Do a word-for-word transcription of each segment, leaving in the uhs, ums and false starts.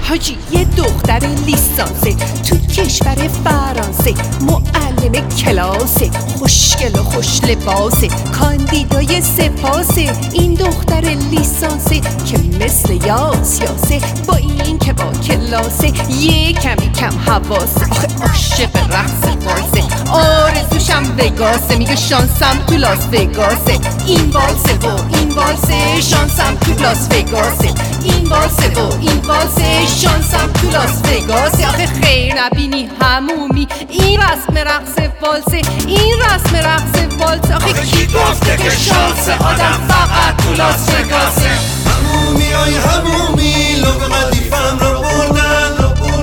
حاجی یه دختر لیسانسه تو کشور فرانسه، معلم کلاسه، خوشگل و خوش لباسه، کاندیدای سپاسه. این دختر لیسانسه که مثل یاس یاسه، با این که با کلاسه یه کمی کم حواسه. آخه عاشق رقص والسه، آرزوشم وگاسه، میگه شانسم تو لاس وگاسه. این والسه و این والسه، شانسم تو لاس وگاسه. این والسه و این والسه، شانسم تو لاس وگاسه. آخه خیر نبینی همومی، این رسم رقص والسه، این رسم رقص والسه. آخه کی گفته که شانس آدم فقط تو لاس وگاسه؟ همومی آی همومی، لب قدیفم رو بردن.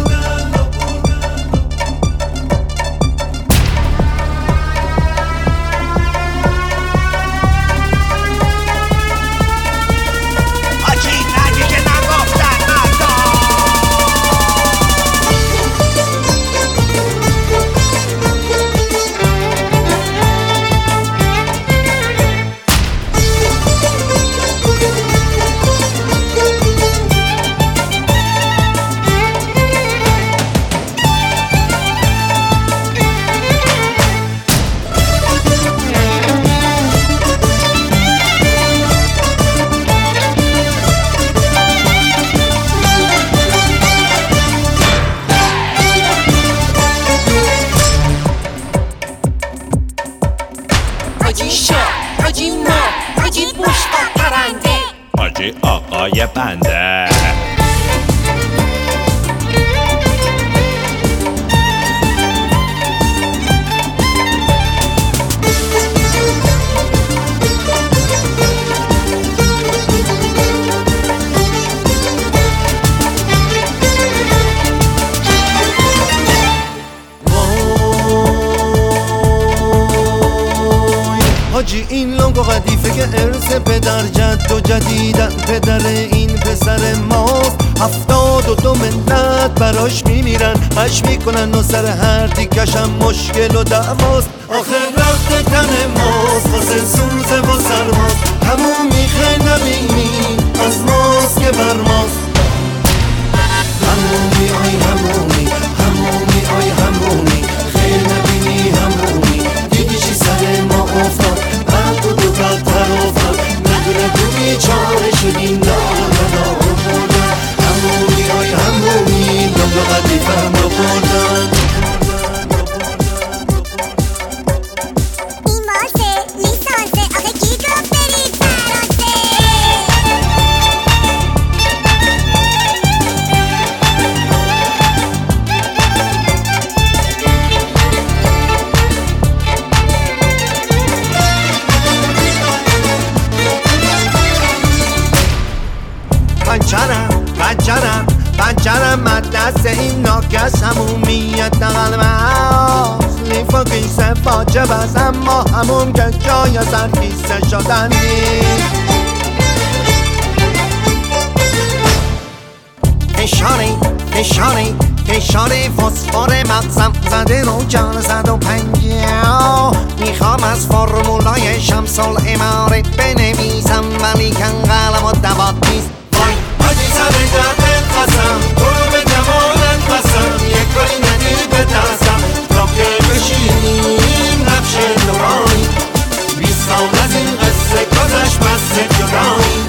حاجی شاه، حاجی ما، حاجی بوش و پرنده، حاجی آقای بنده. حاجی این لنگ و قدیفه که ارث پدر جد و جدیدن، پدر این پسر ماست. هفتاد و دو ملت براش میمیرن، هش میکنن و سر هر دیکشم مشکل و دعواست. آخه رفت تن ماست واسه سوزه و سرماست. همون میخه نبینی از ماست که بر ماست. همومی آی همومی، همومی آی همومی، خیر نبینی همومی، دیدی چی سر ما افتاد، بعد و دو بدتر افتاد. ندونه تو بیچاره شدیم، دار دار بردن. همومی آی همومی، لب و قدیفم رو بردن. این والسه لیسانسه، آخه کی گفت برید فرانسه؟ پنجرم پنجرم پنجرم از دست این ناکس، همومیت قلب هاست. لیفا قیسه واجب است، اما همون که جای سر کیسه شدن نیست. فشاری فشاری فشاری فسفر مغزم زده رو جان زد و پنجاه. میخوام از فرمولای شمس الاماره بنویسم، ولی کن قلم و دوات نیست. وای حاجی سر جدت قسم، تو رو به جمالت قسم، یک کاری ندی به دستم تا که بشینیم نقش دورانی. بیست سال از این قصه گذشت بسته جدایی.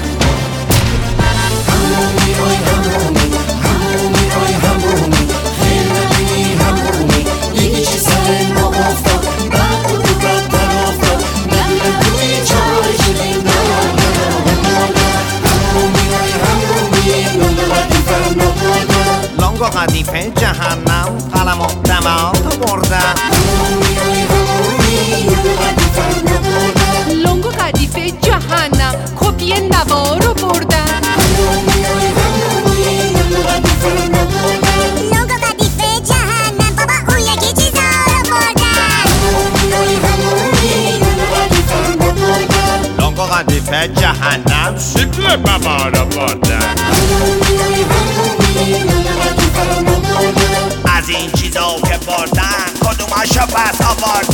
همومی آی همومی، همومی آی همومی، خیر نبینی همومی، دیگه چی سر ما افتاد، بعد و دو بدتر افتاد. ندونه توی چاره شدیم، دار دار بردن. همومی آی همومی، لنگ و قدیفم رو بردن. لنگ و قدیفه جهنم، قلم و دماغ بردن. همومی آی همومی، لنگ و قدیفم رو بردن. لنگ و قدیفه جهنم، کپی نوارو بردن. همومی آی همومی، لنگ و قدیفم رو بردن. لنگ و قدیفه جهنم، بابا اون یکی چیزا رو بردن. همومی آی همومی، لنگ و قدیفم رو بردن. لنگ و قدیفه جهنم، شکل بابا رو بردن. همومی آی همومی، لنگ و قدیفم رو بردن. از این چیزا که بردن کدومشو پس آوردن؟